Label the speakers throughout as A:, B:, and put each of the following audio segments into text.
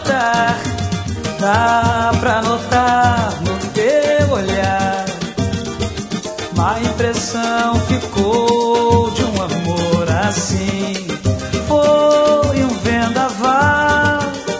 A: notar, dá pra notar no teu olhar. Má impressão ficou de um amor assim. Foi um vendaval,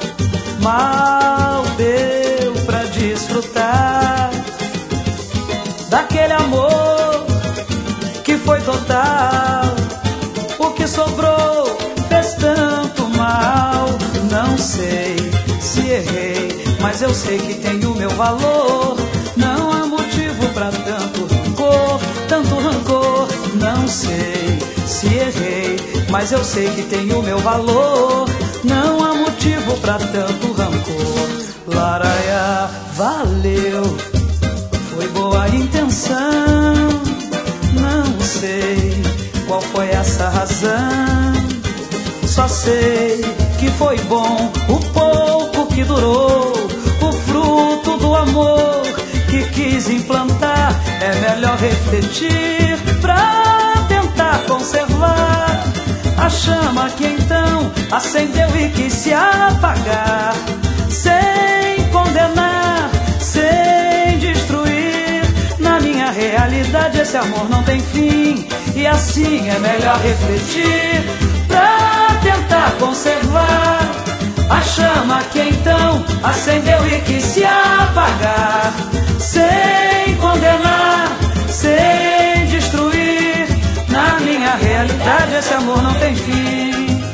A: mal deu pra desfrutar daquele amor que foi total. O que sobrou fez tanto mal. Não sei se errei, mas eu sei que tem o meu valor. Não há motivo pra tanto rancor, tanto rancor. Não sei se errei, mas eu sei que tem o meu valor. Não há motivo pra tanto rancor. Laraia, valeu, foi boa a intenção. Não sei qual foi essa razão. Só sei que foi bom o pouco que durou, o fruto do amor que quis implantar. É melhor refletir pra tentar conservar a chama que então acendeu e quis se apagar, sem condenar, sem destruir. Na minha realidade esse amor não tem fim, e assim é melhor refletir pra tentar conservar a chama que então acendeu e quis se apagar, sem condenar, sem destruir. Na minha realidade esse amor não tem fim.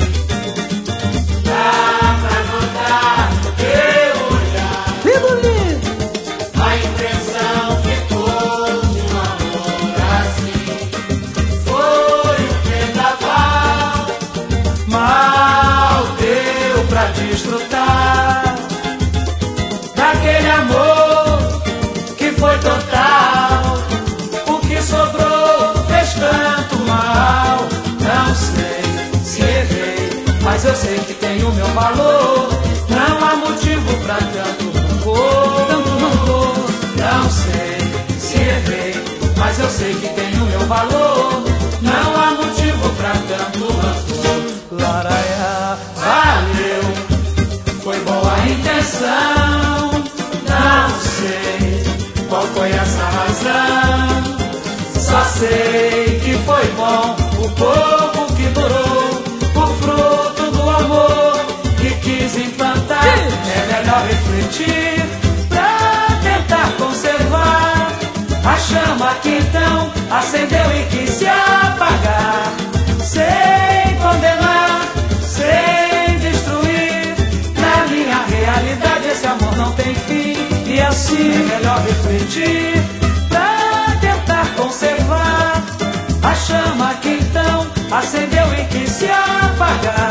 B: Dá pra notar no teu olhar,
A: Lindo, lindo.
B: a impressão ficou de um amor assim. Foi um vendaval,
A: Mal deu pra desfrutar daquele amor que foi total. O que sobrou fez tanto mal. Não sei se errei, mas eu sei que tem o meu valor. Não há motivo pra tanto rancor, tanto rancor. Não sei se errei, mas eu sei que tem o meu valor. Não há motivo pra tanto rancor. Laraia, valeu, foi boa a intenção. Não sei qual foi essa razão. Só sei que foi bom o pouco que durou, o fruto do amor que quis implantar. É melhor refletir pra tentar conservar a chama que então acendeu e quis se apagar, sem condenar, sem destruir. Na minha realidade esse amor não tem fim, e assim é melhor refletir pra tentar conservar a chama que então acendeu e quis se apagar.